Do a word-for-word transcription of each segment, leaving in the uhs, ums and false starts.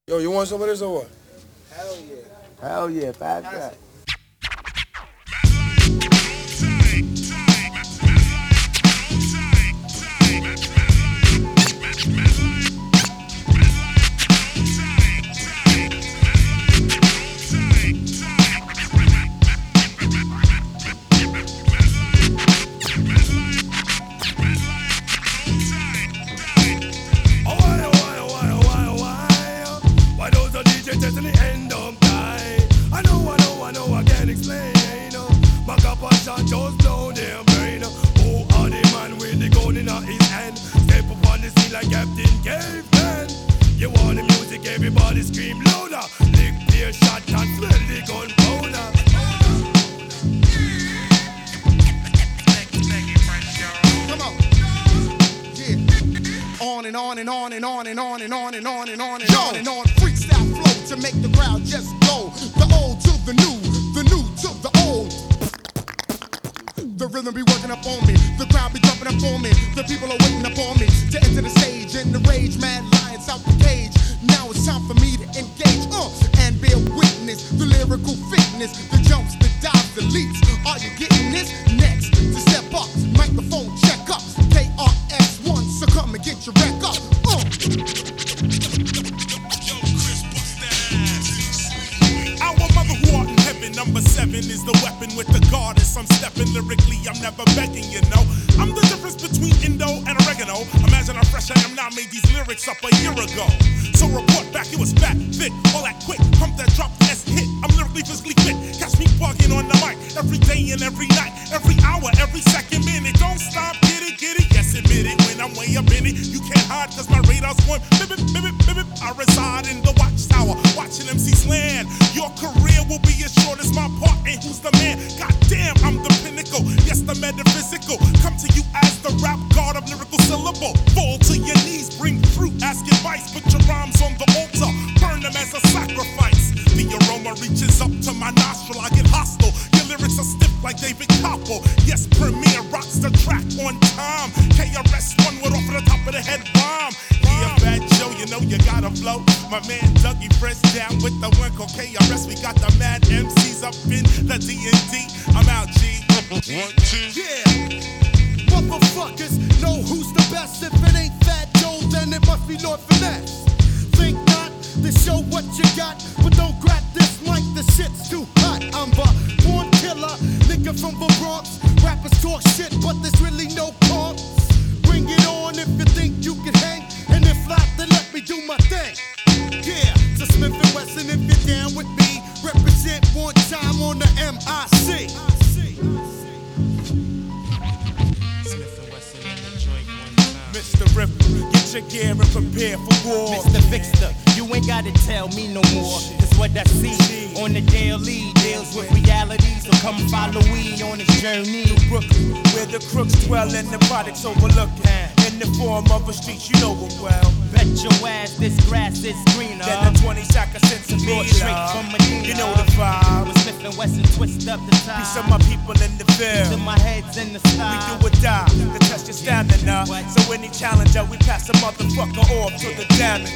Yo, you want some of this or what? Hell yeah. Hell yeah, pass that. Just blow their brain. Who are the man with the gun in his hand? Step up on the scene like Captain Caveman. You want the music, everybody scream louder. Lick their shot and smell the gunpowder. Come on. Yeah. On and on and on and on and on and on and on and on and on and on. Freestyle flow to make the crowd just go. The old to the new, the new to the old. The rhythm be working up on me, the crowd be jumping up on me, the people are waiting up on me to enter the stage and the rage, mad lions out the cage. Now it's time for me to engage, uh, and bear witness, the lyrical fitness, the jumps, the dives, the leaps. Are you getting this? Next, to step up, microphone check up, K R S one, so come and get your wreck up, uh. Number seven is the weapon with the goddess. I'm stepping lyrically, I'm never begging, you know. I'm the difference between Indo and oregano. Imagine how fresh I am now, made these lyrics up a year ago. So report back, it was fat, thick, all that quick. Pump that drop, S hit. I'm lyrically, physically fit. Catch me bugging on the mic every day and every night, every hour, every second minute. Don't stop, get it, get it. Yes, admit it. When I'm way up in it, you can't hide, cause my radar's going bip, bip, bip, bip, bip. I reside in the watchtower, watching M Cs land. Your career will be as short as my part, and who's the man? Goddamn, I'm the pinnacle. Yes, the metaphysical. Come to you as the rap god of lyrical syllable. Fall to your knees, bring fruit, ask advice. Put your rhymes on the altar, burn them as a sacrifice. The aroma reaches up to my nostril, I get hostile. Your lyrics are stiff like David Coppo. Yes, Premier rocks the track on time. K R S One would off the top of the head bomb. Yeah, Fat Joe, you know you gotta flow. My man Dougie Fresh down with the one called K R S. We got the mad M Cs up in the D and D. I'm out, G. One, two. Yeah. Motherfuckers know who's the best. If it ain't Fat Joe, then it must be Lord Finesse. Think not to show what you got, but don't grab this mic, the shit's too hot. I'm a born killer, nigga from the Bronx. Rappers talk shit, but there's really no pumps. Bring it on if you think you can hang, and if not, then let me do my thing. Yeah, so Smith and Wesson, if you're down with me, represent one time on the M I C. Mister Ripper, get your gear and prepare for war. Mister Fixter, you ain't gotta tell me no more. It's what I see on the daily. Deals with reality, so come follow me on this journey. Brooklyn, where the crooks dwell and the products overlooking. In the form of a street, you know it well. Bet your ass this grass is greener than the twenty sack of cents of Brought straight from Medina. You know the vibe. With Smith and Wesson, twist up the time. Piece of my people in the field. Piece of my heads in the sky. We do or die to test your stamina. So any challenger, we pass a motherfucker off to the damage.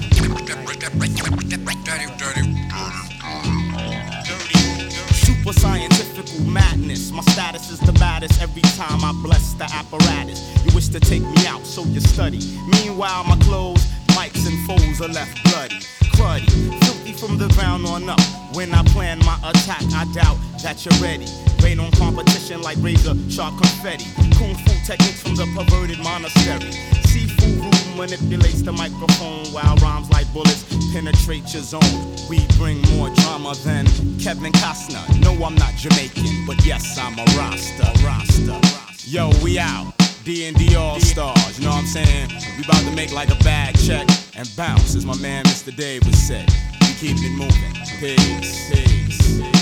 Super scientific madness. My status is the baddest every time I bless the apparatus. You wish to take me out, so you study. Meanwhile, my clothes, mics, and foes are left bloody. Cruddy, filthy from the ground on up. When I plan my attack, I doubt that you're ready. Rain on competition like razor sharp confetti. Kung fu techniques from the perverted monastery. Seafood room manipulates the microphone while rhymes like bullets penetrate your zone. We bring more drama than Kevin Costner. No, I'm not Jamaican, but yes, I'm a Rasta. Rasta. Yo, we out. D and D All-Stars, you know what I'm saying? We about to make like a bag check and bounce, as my man Mister Dave would say. We keeping it moving. Peace, peace, peace.